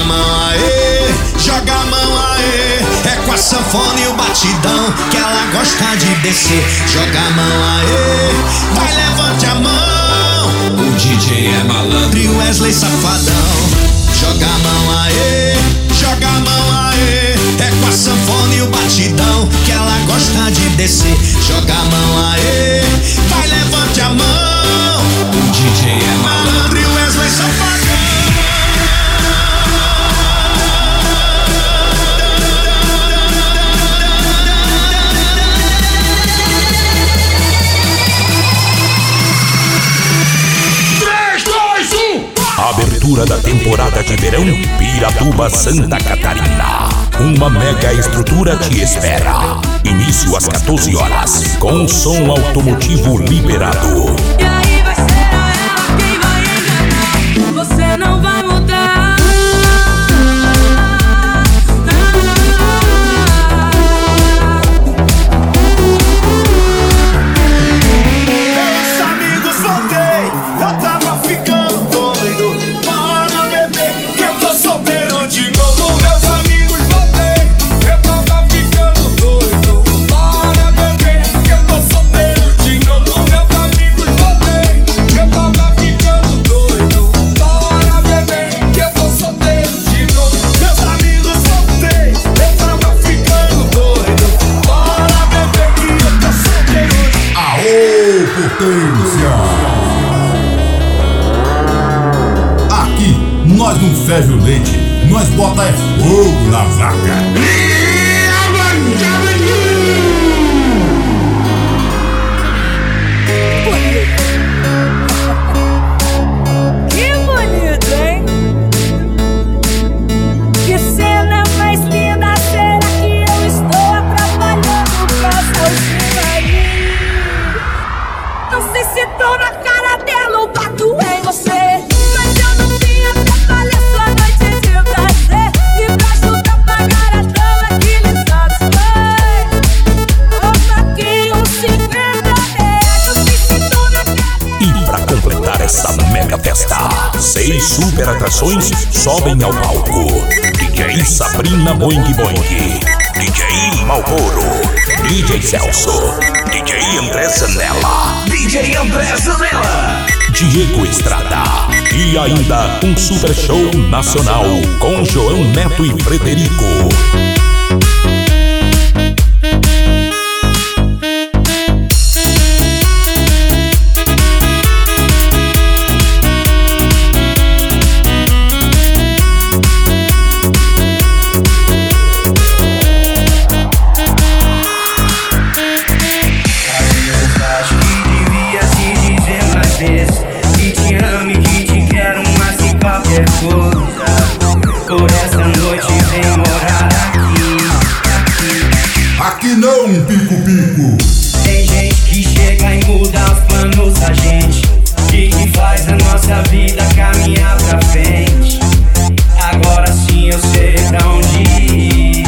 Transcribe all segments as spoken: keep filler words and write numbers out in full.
mão aê, joga a mão aê. É com a sanfona e o batidão que ela gosta de descer. Joga a mão aê, vai levante a mão. O D J é malandro e o Wesley safadão. Joga a mão aê, joga a mão aê. É com a sanfona e o batidão que ela gosta de descer. Joga a mão aê, vai levante a mão. O D J é malandro e o Wesley safadão. Abertura da temporada de verão Piratuba, Santa Catarina. Uma mega estrutura te espera. Início às quatorze horas, com som automotivo liberado. E aí vai ser ela quem vai enganar. Você não vai mudar. Meus amigos, voltei, eu tava ficando doido. Bora beber, que eu tô solteiro de novo. Meus amigos, voltei, eu tava ficando doido. Bora beber, que eu tô solteiro de novo. Meus amigos, voltei, eu tava ficando doido. Bora beber, que eu tô solteiro de novo. Meus amigos, voltei, eu tava ficando doido. Bora beber, que eu tô solteiro. Aô, potência! Aqui, nós não ferve o leite, nós bota é fogo na vaca. Que bonito, hein? Que cena mais linda. Será que eu estou atrapalhando pra sozinha aí? Não sei se tô na cara dela ou bato em você, mas eu não vim atrapalhar sua noite de prazer. E pra ajudar a pagar a dama que lhe satisfaz, toma aqui uns cinquenta reais. Não sei se tô na cara. E pra completar essa mega festa, seis super atrações sobem ao palco. D J Sabrina Boing Boing, D J Malboro, D J Celso, D J André Zanella, D J André Zanella, Diego Estrada. E ainda um super show nacional com João Neto e Frederico. Acho que devia se dizer mais vezes que te amo e que te quero mais que qualquer coisa. Por essa noite vem morar aqui, aqui. Aqui não, pico-pico. Tem gente que chega e muda os planos da gente, e que faz a nossa vida caminhar pra frente. Agora sim eu sei pra onde ir.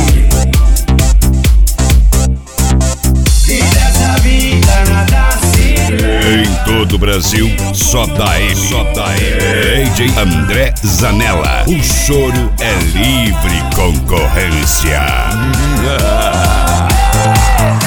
E dessa vida nada se lembra. Em todo o Brasil, só dá ele, só dá ele. D J André Zanella. O choro é livre concorrência.